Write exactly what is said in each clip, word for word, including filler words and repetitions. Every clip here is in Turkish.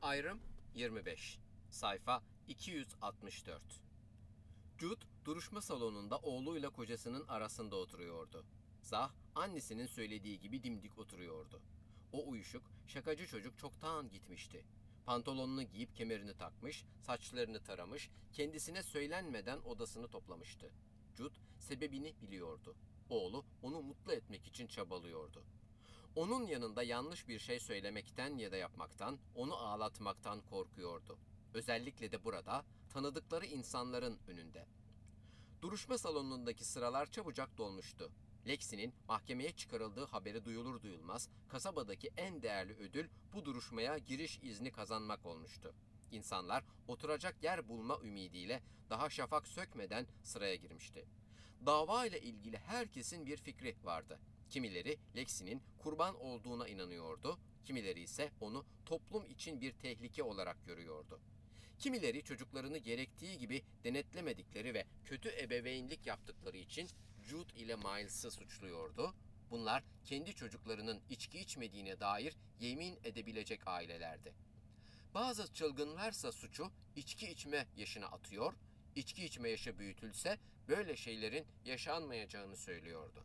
Ayrım yirmi beş. Sayfa iki yüz altmış dört. Jude duruşma salonunda oğluyla kocasının arasında oturuyordu. Zah annesinin söylediği gibi dimdik oturuyordu. O uyuşuk, şakacı çocuk çoktan gitmişti. Pantolonunu giyip kemerini takmış, saçlarını taramış, kendisine söylenmeden odasını toplamıştı. Jude sebebini biliyordu. Oğlu onu mutlu etmek için çabalıyordu. Onun yanında yanlış bir şey söylemekten ya da yapmaktan, onu ağlatmaktan korkuyordu. Özellikle de burada, tanıdıkları insanların önünde. Duruşma salonundaki sıralar çabucak dolmuştu. Lexi'nin mahkemeye çıkarıldığı haberi duyulur duyulmaz, kasabadaki en değerli ödül bu duruşmaya giriş izni kazanmak olmuştu. İnsanlar oturacak yer bulma ümidiyle daha şafak sökmeden sıraya girmişti. Dava ile ilgili herkesin bir fikri vardı. Kimileri Lexi'nin kurban olduğuna inanıyordu, kimileri ise onu toplum için bir tehlike olarak görüyordu. Kimileri çocuklarını gerektiği gibi denetlemedikleri ve kötü ebeveynlik yaptıkları için Jude ile Miles'ı suçluyordu. Bunlar kendi çocuklarının içki içmediğine dair yemin edebilecek ailelerdi. Bazı çılgınlarsa suçu içki içme yaşına atıyor, içki içme yaşı büyütülse böyle şeylerin yaşanmayacağını söylüyordu.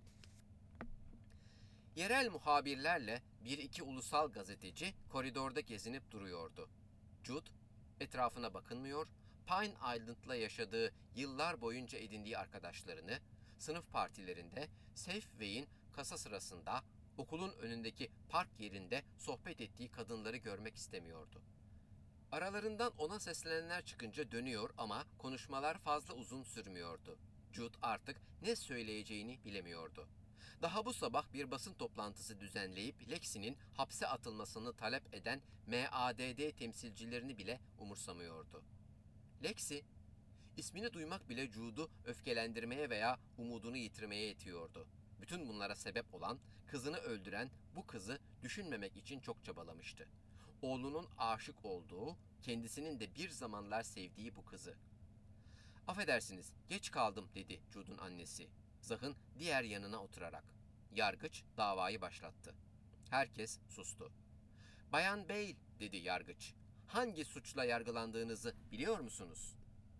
Yerel muhabirlerle bir iki ulusal gazeteci koridorda gezinip duruyordu. Jude etrafına bakınmıyor, Pine Island'la yaşadığı yıllar boyunca edindiği arkadaşlarını, sınıf partilerinde, Safeway'in kasa sırasında, okulun önündeki park yerinde sohbet ettiği kadınları görmek istemiyordu. Aralarından ona seslenenler çıkınca dönüyor ama konuşmalar fazla uzun sürmüyordu. Jude artık ne söyleyeceğini bilemiyordu. Daha bu sabah bir basın toplantısı düzenleyip Lexi'nin hapse atılmasını talep eden M A D D temsilcilerini bile umursamıyordu. Lexi, ismini duymak bile Jude'u öfkelendirmeye veya umudunu yitirmeye yetiyordu. Bütün bunlara sebep olan, kızını öldüren bu kızı düşünmemek için çok çabalamıştı. Oğlunun aşık olduğu, kendisinin de bir zamanlar sevdiği bu kızı. "Affedersiniz, geç kaldım," dedi Jude'un annesi, Zah'ın diğer yanına oturarak. Yargıç davayı başlattı. Herkes sustu. "Bayan Bale," dedi yargıç, "hangi suçla yargılandığınızı biliyor musunuz?"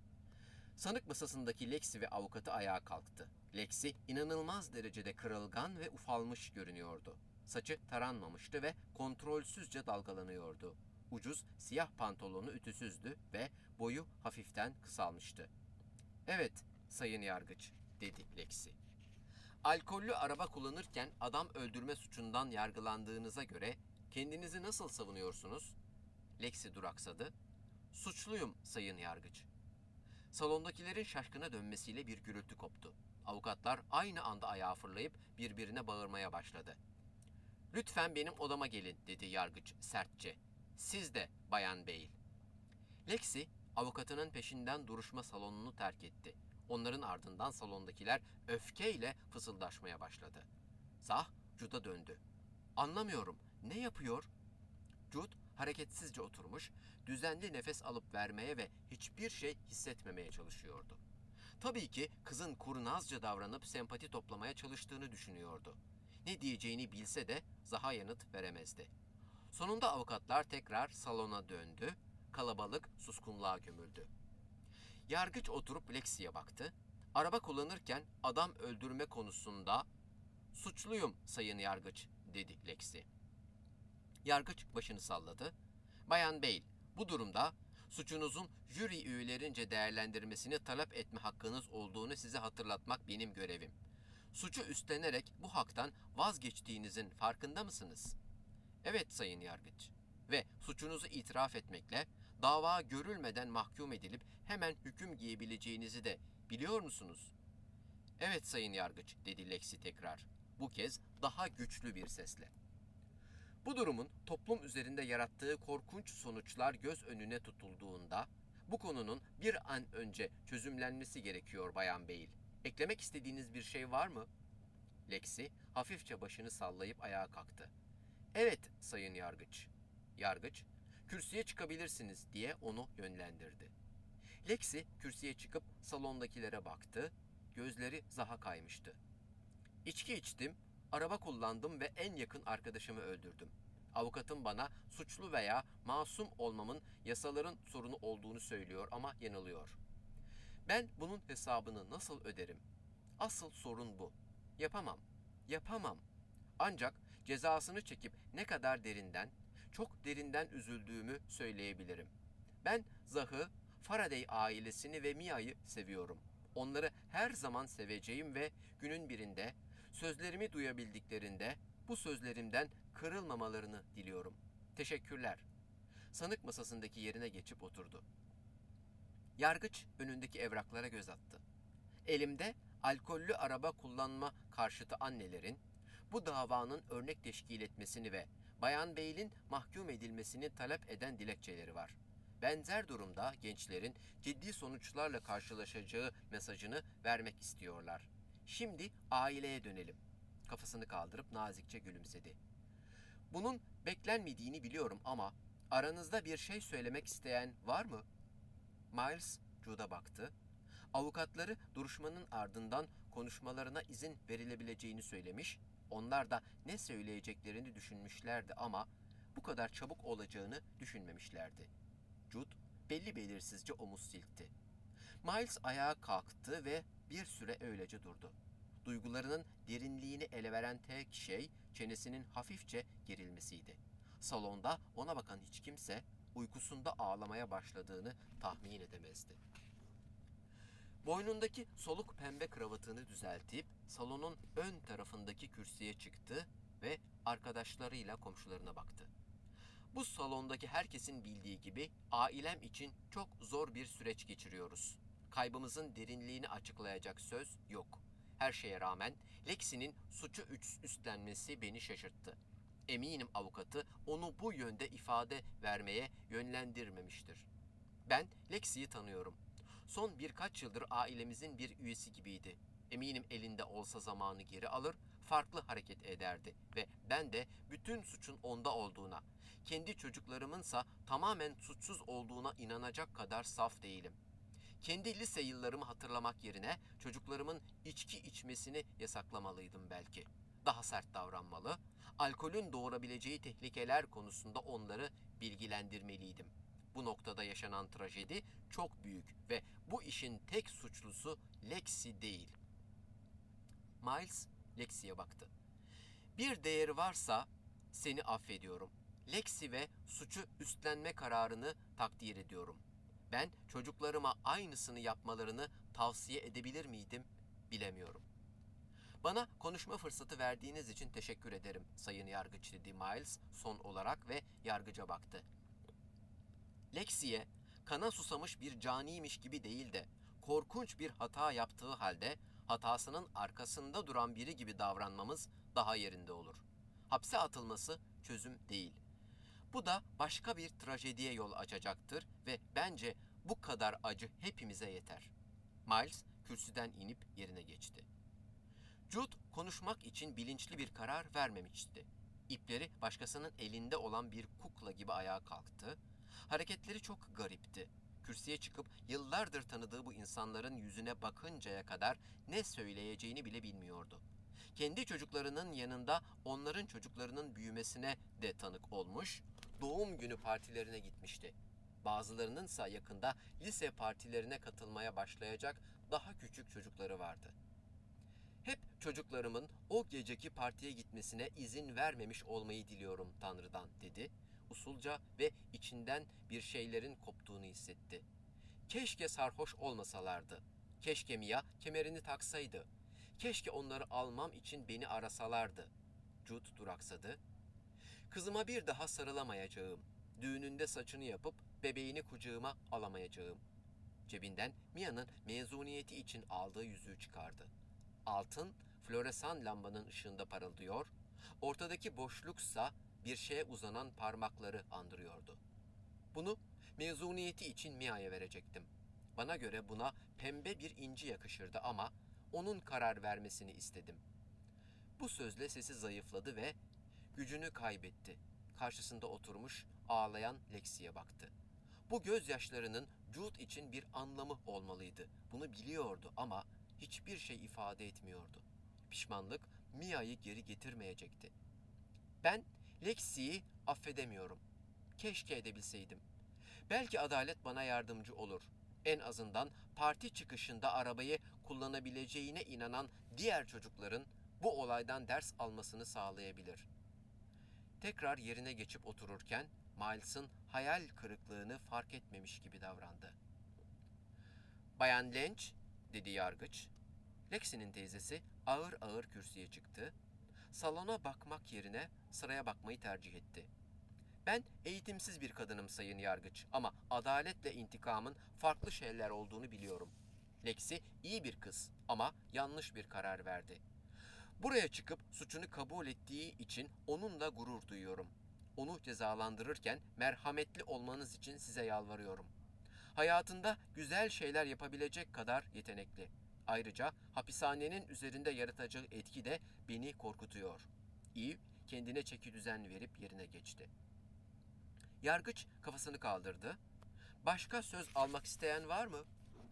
Sanık masasındaki Lexi ve avukatı ayağa kalktı. Lexi inanılmaz derecede kırılgan ve ufalmış görünüyordu. Saçı taranmamıştı ve kontrolsüzce dalgalanıyordu. Ucuz siyah pantolonu ütüsüzdü ve boyu hafiften kısalmıştı. "Evet, sayın yargıç," dedi Lexi. "Alkollü araba kullanırken adam öldürme suçundan yargılandığınıza göre kendinizi nasıl savunuyorsunuz?" Lexi duraksadı. "Suçluyum, sayın yargıç." Salondakilerin şaşkına dönmesiyle bir gürültü koptu. Avukatlar aynı anda ayağa fırlayıp birbirine bağırmaya başladı. "Lütfen benim odama gelin," dedi yargıç sertçe. "Siz de Bayan Bale." Lexi, avukatının peşinden duruşma salonunu terk etti. Onların ardından salondakiler öfkeyle fısıldaşmaya başladı. Zah, Jude'a döndü. "Anlamıyorum, ne yapıyor?" Jude hareketsizce oturmuş, düzenli nefes alıp vermeye ve hiçbir şey hissetmemeye çalışıyordu. Tabii ki kızın kurnazca davranıp sempati toplamaya çalıştığını düşünüyordu. Ne diyeceğini bilse de Zah'a yanıt veremezdi. Sonunda avukatlar tekrar salona döndü, kalabalık suskunluğa gömüldü. Yargıç oturup Lexi'ye baktı. "Araba kullanırken adam öldürme konusunda suçluyum sayın yargıç," dedi Lexi. Yargıç başını salladı. "Bayan Bale, bu durumda suçunuzun jüri üyelerince değerlendirmesini talep etme hakkınız olduğunu size hatırlatmak benim görevim. Suçu üstlenerek bu haktan vazgeçtiğinizin farkında mısınız?" "Evet sayın yargıç." "Ve suçunuzu itiraf etmekle dava görülmeden mahkum edilip hemen hüküm giyebileceğinizi de biliyor musunuz?" "Evet sayın yargıç," dedi Lexi tekrar. Bu kez daha güçlü bir sesle. Bu durumun toplum üzerinde yarattığı korkunç sonuçlar göz önüne tutulduğunda bu konunun bir an önce çözümlenmesi gerekiyor Bayan Bale. Eklemek istediğiniz bir şey var mı? Lexi hafifçe başını sallayıp ayağa kalktı. "Evet sayın yargıç." Yargıç, "Kürsüye çıkabilirsiniz," diye onu yönlendirdi. Lexi kürsüye çıkıp salondakilere baktı. Gözleri Zah'a kaymıştı. "İçki içtim, araba kullandım ve en yakın arkadaşımı öldürdüm. Avukatım bana suçlu veya masum olmamın yasaların sorunu olduğunu söylüyor ama yanılıyor. Ben bunun hesabını nasıl öderim? Asıl sorun bu. Yapamam. Yapamam. Ancak cezasını çekip ne kadar derinden, çok derinden üzüldüğümü söyleyebilirim. Ben Zah'ı, Faraday ailesini ve Mia'yı seviyorum. Onları her zaman seveceğim ve günün birinde sözlerimi duyabildiklerinde bu sözlerimden kırılmamalarını diliyorum. Teşekkürler. Sanık masasındaki yerine geçip oturdu. Yargıç önündeki evraklara göz attı. Elimde alkollü araba kullanma karşıtı annelerin bu davanın örnek teşkil etmesini ve Bayan Bey'in mahkum edilmesini talep eden dilekçeleri var. Benzer durumda gençlerin ciddi sonuçlarla karşılaşacağı mesajını vermek istiyorlar. Şimdi aileye dönelim. Kafasını kaldırıp nazikçe gülümsedi. Bunun beklenmediğini biliyorum ama aranızda bir şey söylemek isteyen var mı? Miles Jude'a baktı. Avukatları duruşmanın ardından konuşmalarına izin verilebileceğini söylemiş, onlar da ne söyleyeceklerini düşünmüşlerdi ama bu kadar çabuk olacağını düşünmemişlerdi. Jude belli belirsizce omuz silkti. Miles ayağa kalktı ve bir süre öylece durdu. Duygularının derinliğini ele veren tek şey çenesinin hafifçe gerilmesiydi. Salonda ona bakan hiç kimse uykusunda ağlamaya başladığını tahmin edemezdi. Boynundaki soluk pembe kravatını düzeltip salonun ön tarafındaki kürsüye çıktı ve arkadaşlarıyla komşularına baktı. Bu salondaki herkesin bildiği gibi ailem için çok zor bir süreç geçiriyoruz. Kaybımızın derinliğini açıklayacak söz yok. Her şeye rağmen Lexi'nin suçu üstlenmesi beni şaşırttı. Eminim avukatı onu bu yönde ifade vermeye yönlendirmemiştir. Ben Lexi'yi tanıyorum. Son birkaç yıldır ailemizin bir üyesi gibiydi. Eminim elinde olsa zamanı geri alır, farklı hareket ederdi ve ben de bütün suçun onda olduğuna, kendi çocuklarımınsa tamamen suçsuz olduğuna inanacak kadar saf değilim. Kendi lise yıllarımı hatırlamak yerine çocuklarımın içki içmesini yasaklamalıydım belki. Daha sert davranmalı, alkolün doğurabileceği tehlikeler konusunda onları bilgilendirmeliydim. Bu noktada yaşanan trajedi çok büyük ve bu işin tek suçlusu Lexi değil. Miles Lexi'ye baktı. Bir değeri varsa seni affediyorum. Lexi ve suçu üstlenme kararını takdir ediyorum. Ben çocuklarıma aynısını yapmalarını tavsiye edebilir miydim bilemiyorum. Bana konuşma fırsatı verdiğiniz için teşekkür ederim Sayın Yargıç dedi Miles son olarak ve yargıca baktı. Lexi'ye kana susamış bir caniymiş gibi değil de korkunç bir hata yaptığı halde hatasının arkasında duran biri gibi davranmamız daha yerinde olur. Hapse atılması çözüm değil. Bu da başka bir trajediye yol açacaktır ve bence bu kadar acı hepimize yeter. Miles kürsüden inip yerine geçti. Jude konuşmak için bilinçli bir karar vermemişti. İpleri başkasının elinde olan bir kukla gibi ayağa kalktı. Hareketleri çok garipti. Kürsüye çıkıp yıllardır tanıdığı bu insanların yüzüne bakıncaya kadar ne söyleyeceğini bile bilmiyordu. Kendi çocuklarının yanında onların çocuklarının büyümesine de tanık olmuş, doğum günü partilerine gitmişti. Bazılarınınsa yakında lise partilerine katılmaya başlayacak daha küçük çocukları vardı. Hep çocuklarımın o geceki partiye gitmesine izin vermemiş olmayı diliyorum Tanrı'dan dedi. Usulca ve içinden bir şeylerin koptuğunu hissetti. Keşke sarhoş olmasalardı. Keşke Mia kemerini taksaydı. Keşke onları almam için beni arasalardı. Jude duraksadı. Kızıma bir daha sarılamayacağım. Düğününde saçını yapıp bebeğini kucağıma alamayacağım. Cebinden Mia'nın mezuniyeti için aldığı yüzüğü çıkardı. Altın, floresan lambanın ışığında parıldıyor, ortadaki boşluksa bir şeye uzanan parmakları andırıyordu. Bunu mezuniyeti için Mia'ya verecektim. Bana göre buna pembe bir inci yakışırdı ama onun karar vermesini istedim. Bu sözle sesi zayıfladı ve gücünü kaybetti. Karşısında oturmuş ağlayan Lexi'ye baktı. Bu gözyaşlarının Jude için bir anlamı olmalıydı. Bunu biliyordu ama hiçbir şey ifade etmiyordu. Pişmanlık Mia'yı geri getirmeyecekti. Ben Lexi'yi affedemiyorum. Keşke edebilseydim. Belki adalet bana yardımcı olur. En azından parti çıkışında arabayı kullanabileceğine inanan diğer çocukların bu olaydan ders almasını sağlayabilir. Tekrar yerine geçip otururken Miles'ın hayal kırıklığını fark etmemiş gibi davrandı. "Bayan Lynch," dedi yargıç. Lexi'nin teyzesi ağır ağır kürsüye çıktı. Salona bakmak yerine sıraya bakmayı tercih etti. "Ben eğitimsiz bir kadınım sayın yargıç ama adaletle intikamın farklı şeyler olduğunu biliyorum. Lexi iyi bir kız ama yanlış bir karar verdi. Buraya çıkıp suçunu kabul ettiği için onunla gurur duyuyorum. Onu cezalandırırken merhametli olmanız için size yalvarıyorum. Hayatında güzel şeyler yapabilecek kadar yetenekli. Ayrıca hapishanenin üzerinde yaratacağı etki de beni korkutuyor." Eve kendine çekidüzen verip yerine geçti. Yargıç kafasını kaldırdı. "Başka söz almak isteyen var mı?"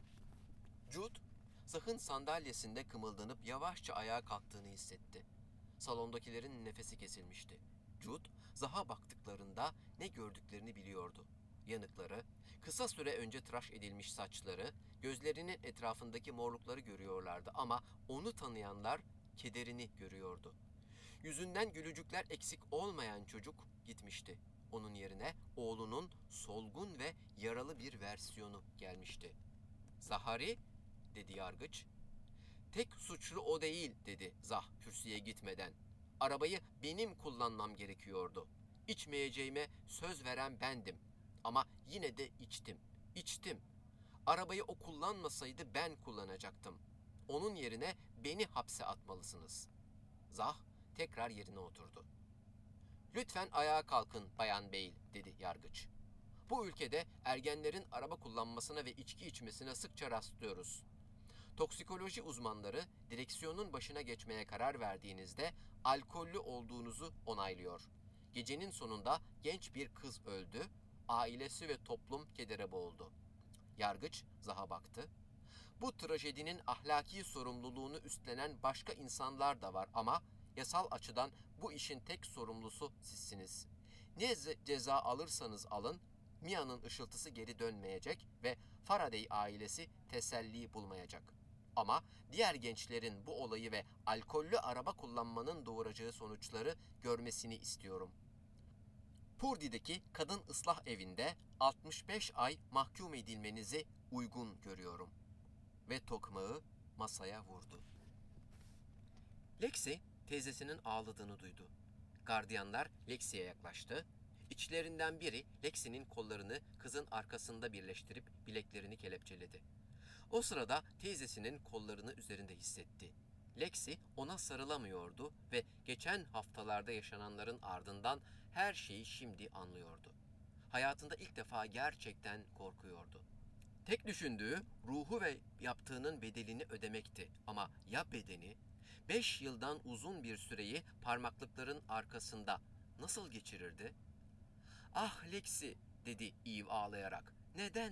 Jude, Zah'ın sandalyesinde kımıldanıp yavaşça ayağa kalktığını hissetti. Salondakilerin nefesi kesilmişti. Jude, Zah'a baktıklarında ne gördüklerini biliyordu. Yanıkları, kısa süre önce tıraş edilmiş saçları, gözlerinin etrafındaki morlukları görüyorlardı ama onu tanıyanlar kederini görüyordu. Yüzünden gülücükler eksik olmayan çocuk gitmişti. Onun yerine oğlunun solgun ve yaralı bir versiyonu gelmişti. "Zahari," dedi yargıç. "Tek suçlu o değil," dedi Zah kürsüye gitmeden. "Arabayı benim kullanmam gerekiyordu. İçmeyeceğime söz veren bendim. Ama yine de içtim. İçtim. Arabayı o kullanmasaydı ben kullanacaktım. Onun yerine beni hapse atmalısınız." Zah tekrar yerine oturdu. "Lütfen ayağa kalkın Bayan Bale," dedi yargıç. "Bu ülkede ergenlerin araba kullanmasına ve içki içmesine sıkça rastlıyoruz. Toksikoloji uzmanları direksiyonun başına geçmeye karar verdiğinizde alkollü olduğunuzu onaylıyor. Gecenin sonunda genç bir kız öldü, ailesi ve toplum kedere boğuldu." Yargıç Zah'a baktı. "Bu trajedinin ahlaki sorumluluğunu üstlenen başka insanlar da var ama yasal açıdan bu işin tek sorumlusu sizsiniz. Ne ceza alırsanız alın, Mia'nın ışıltısı geri dönmeyecek ve Faraday ailesi teselli bulmayacak. Ama diğer gençlerin bu olayı ve alkollü araba kullanmanın doğuracağı sonuçları görmesini istiyorum. Purdy'deki kadın ıslah evinde altmış beş ay mahkum edilmenizi uygun görüyorum." Ve tokmağı masaya vurdu. Lexi teyzesinin ağladığını duydu. Gardiyanlar Lexi'ye yaklaştı. İçlerinden biri Lexi'nin kollarını kızın arkasında birleştirip bileklerini kelepçeledi. O sırada teyzesinin kollarını üzerinde hissetti. Lexi ona sarılamıyordu ve geçen haftalarda yaşananların ardından her şeyi şimdi anlıyordu. Hayatında ilk defa gerçekten korkuyordu. Tek düşündüğü ruhu ve yaptığının bedelini ödemekti. Ama ya bedeni? Beş yıldan uzun bir süreyi parmaklıkların arkasında nasıl geçirirdi? "Ah Lexi," dedi Eve ağlayarak. "Neden?"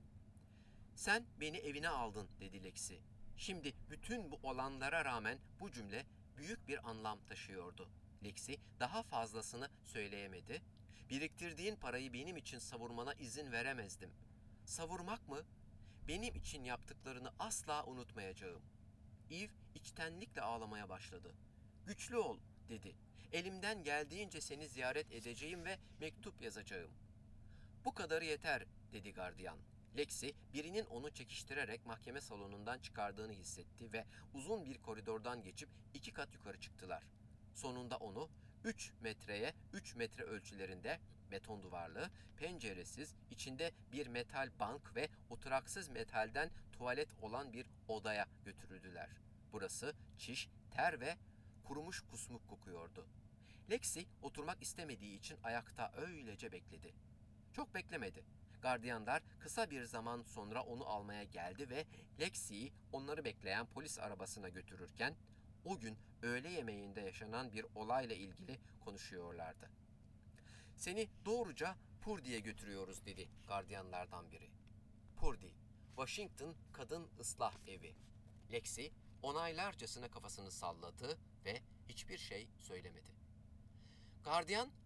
"Sen beni evine aldın," dedi Lexi. Şimdi bütün bu olanlara rağmen bu cümle büyük bir anlam taşıyordu. Lexi daha fazlasını söyleyemedi. "Biriktirdiğin parayı benim için savurmana izin veremezdim." "Savurmak mı? Benim için yaptıklarını asla unutmayacağım." Eve içtenlikle ağlamaya başladı. "Güçlü ol," dedi. "Elimden geldiğince seni ziyaret edeceğim ve mektup yazacağım." "Bu kadarı yeter," dedi gardiyan. Lexi birinin onu çekiştirerek mahkeme salonundan çıkardığını hissetti ve uzun bir koridordan geçip iki kat yukarı çıktılar. Sonunda onu üç metreye üç metre ölçülerinde beton duvarlı, penceresiz, içinde bir metal bank ve oturaksız metalden tuvalet olan bir odaya götürdüler. Burası çiş, ter ve kurumuş kusmuk kokuyordu. Lexi oturmak istemediği için ayakta öylece bekledi. Çok beklemedi. Gardiyanlar kısa bir zaman sonra onu almaya geldi ve Lexi'yi onları bekleyen polis arabasına götürürken o gün öğle yemeğinde yaşanan bir olayla ilgili konuşuyorlardı. "Seni doğruca Purdy'ye götürüyoruz," dedi gardiyanlardan biri. Purdy, Washington Kadın Islah Evi. Lexi onaylarcasına kafasını salladı ve hiçbir şey söylemedi. Gardiyan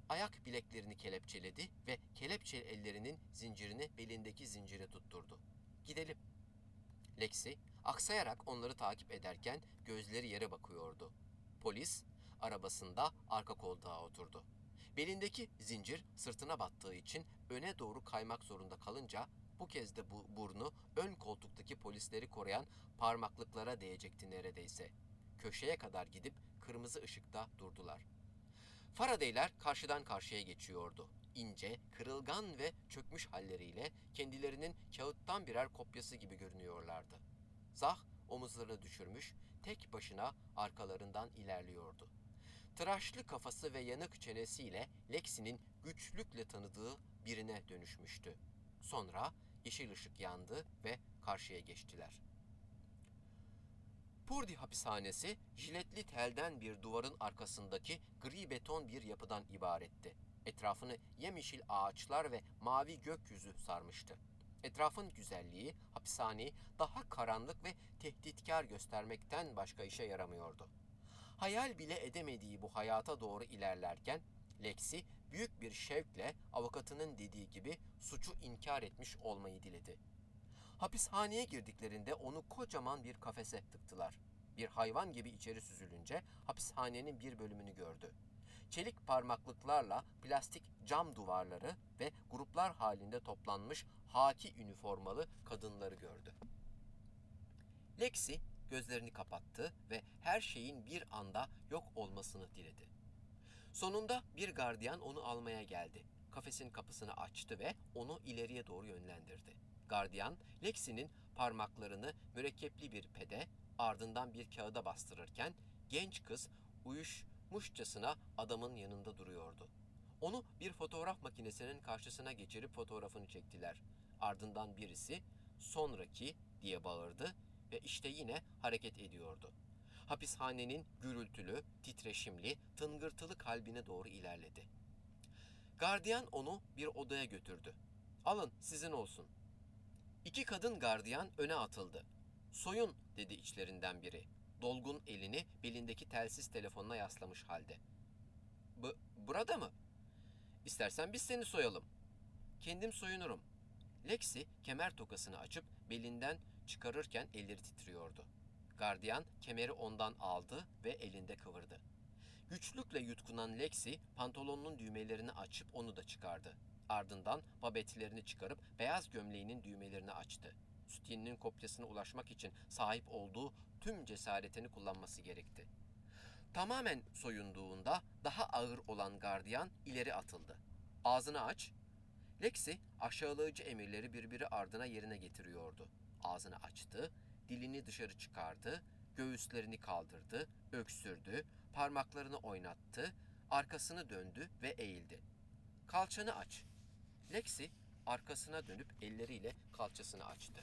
Ayak bileklerini kelepçeledi ve kelepçe ellerinin zincirini belindeki zincire tutturdu. "Gidelim." Lexi aksayarak onları takip ederken gözleri yere bakıyordu. Polis arabasında arka koltuğa oturdu. Belindeki zincir sırtına battığı için öne doğru kaymak zorunda kalınca bu kez de bu burnu ön koltuktaki polisleri koruyan parmaklıklara değecekti neredeyse. Köşeye kadar gidip kırmızı ışıkta durdular. Faraday'ler karşıdan karşıya geçiyordu. İnce, kırılgan ve çökmüş halleriyle kendilerinin kağıttan birer kopyası gibi görünüyorlardı. Zah omuzlarını düşürmüş, tek başına arkalarından ilerliyordu. Tıraşlı kafası ve yanık çenesiyle Lexi'nin güçlükle tanıdığı birine dönüşmüştü. Sonra yeşil ışık yandı ve karşıya geçtiler. Purdy hapishanesi, jiletli telden bir duvarın arkasındaki gri beton bir yapıdan ibaretti. Etrafını yemyeşil ağaçlar ve mavi gökyüzü sarmıştı. Etrafın güzelliği hapishaneyi daha karanlık ve tehditkar göstermekten başka işe yaramıyordu. Hayal bile edemediği bu hayata doğru ilerlerken Lexi büyük bir şevkle avukatının dediği gibi suçu inkar etmiş olmayı diledi. Hapishaneye girdiklerinde onu kocaman bir kafese tıktılar. Bir hayvan gibi içeri süzülünce hapishanenin bir bölümünü gördü. Çelik parmaklıklarla plastik cam duvarları ve gruplar halinde toplanmış haki üniformalı kadınları gördü. Lexi gözlerini kapattı ve her şeyin bir anda yok olmasını diledi. Sonunda bir gardiyan onu almaya geldi. Kafesin kapısını açtı ve onu ileriye doğru yönlendirdi. Gardiyan, Lexi'nin parmaklarını mürekkepli bir pede, ardından bir kağıda bastırırken genç kız uyuşmuşçasına adamın yanında duruyordu. Onu bir fotoğraf makinesinin karşısına geçirip fotoğrafını çektiler. Ardından birisi "Sonraki" diye bağırdı ve işte yine hareket ediyordu. Hapishanenin gürültülü, titreşimli, tıngırtılı kalbine doğru ilerledi. Gardiyan onu bir odaya götürdü. "Alın, sizin olsun." İki kadın gardiyan öne atıldı. "Soyun," dedi içlerinden biri. Dolgun elini belindeki telsiz telefonuna yaslamış halde. "Bu, burada mı?" "İstersen biz seni soyalım." "Kendim soyunurum." Lexi kemer tokasını açıp belinden çıkarırken elleri titriyordu. Gardiyan kemeri ondan aldı ve elinde kıvırdı. Güçlükle yutkunan Lexi pantolonunun düğmelerini açıp onu da çıkardı. Ardından babetlerini çıkarıp beyaz gömleğinin düğmelerini açtı. Sütyeninin kopyasına ulaşmak için sahip olduğu tüm cesaretini kullanması gerekti. Tamamen soyunduğunda daha ağır olan gardiyan ileri atıldı. "Ağzını aç." Lexi aşağılayıcı emirleri birbiri ardına yerine getiriyordu. Ağzını açtı, dilini dışarı çıkardı, göğüslerini kaldırdı, öksürdü, parmaklarını oynattı, arkasını döndü ve eğildi. "Kalçanı aç." Lexi arkasına dönüp elleriyle kalçasını açtı.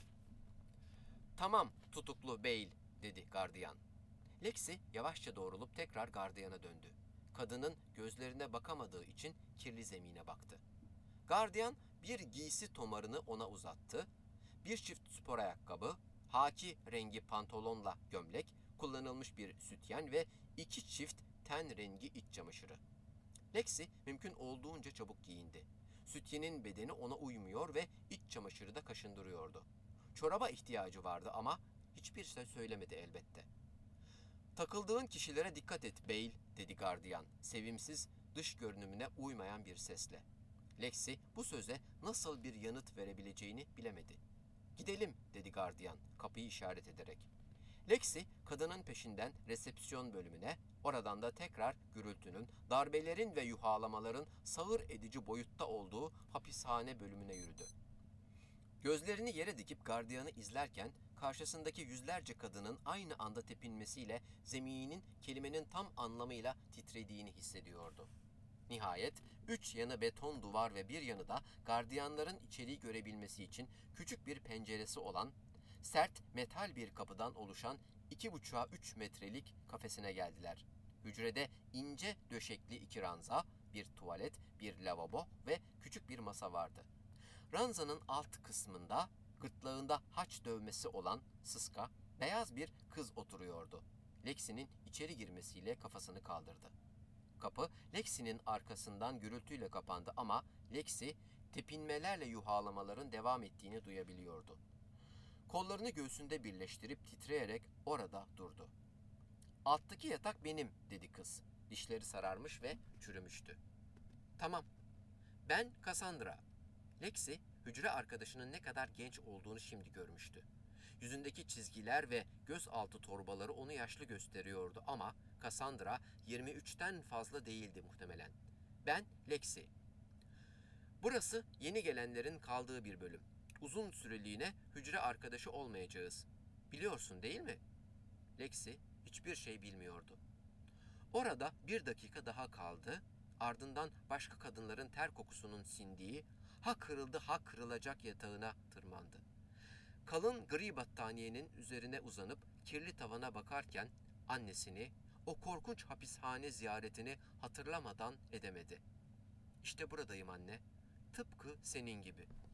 "Tamam, tutuklu bey," dedi gardiyan. Lexi yavaşça doğrulup tekrar gardiyana döndü. Kadının gözlerine bakamadığı için kirli zemine baktı. Gardiyan bir giysi tomarını ona uzattı. Bir çift spor ayakkabı, haki rengi pantolonla gömlek, kullanılmış bir sütyen ve iki çift ten rengi iç çamaşırı. Lexi mümkün olduğunca çabuk giyindi. Sütyenin bedeni ona uymuyor ve iç çamaşırı da kaşındırıyordu. Çoraba ihtiyacı vardı ama hiçbir şey söylemedi elbette. "Takıldığın kişilere dikkat et bey," dedi gardiyan, sevimsiz, dış görünümüne uymayan bir sesle. Lexi bu söze nasıl bir yanıt verebileceğini bilemedi. "Gidelim," dedi gardiyan kapıyı işaret ederek. Lexi kadının peşinden resepsiyon bölümüne, oradan da tekrar gürültünün, darbelerin ve yuhalamaların sağır edici boyutta olduğu hapishane bölümüne yürüdü. Gözlerini yere dikip gardiyanı izlerken karşısındaki yüzlerce kadının aynı anda tepinmesiyle zeminin kelimenin tam anlamıyla titrediğini hissediyordu. Nihayet üç yanı beton duvar ve bir yanı da gardiyanların içeriği görebilmesi için küçük bir penceresi olan, sert metal bir kapıdan oluşan iki buçuğa üç metrelik kafesine geldiler. Hücrede ince döşekli iki ranza, bir tuvalet, bir lavabo ve küçük bir masa vardı. Ranzanın alt kısmında, gırtlağında haç dövmesi olan sıska, beyaz bir kız oturuyordu. Lexi'nin içeri girmesiyle kafasını kaldırdı. Kapı Lexi'nin arkasından gürültüyle kapandı ama Lexi tepinmelerle yuhalamaların devam ettiğini duyabiliyordu. Kollarını göğsünde birleştirip titreyerek orada durdu. "Alttaki yatak benim," dedi kız. Dişleri sararmış ve çürümüştü. "Tamam. Ben Cassandra." Lexi, hücre arkadaşının ne kadar genç olduğunu şimdi görmüştü. Yüzündeki çizgiler ve gözaltı torbaları onu yaşlı gösteriyordu ama Cassandra yirmi üçten fazla değildi muhtemelen. "Ben Lexi. Burası yeni gelenlerin kaldığı bir bölüm. Uzun süreliğine hücre arkadaşı olmayacağız. Biliyorsun değil mi?" Lexi hiçbir şey bilmiyordu. Orada bir dakika daha kaldı, ardından başka kadınların ter kokusunun sindiği, ha kırıldı ha kırılacak yatağına tırmandı. Kalın gri battaniyenin üzerine uzanıp kirli tavana bakarken annesini, o korkunç hapishane ziyaretini hatırlamadan edemedi. "İşte buradayım anne, tıpkı senin gibi."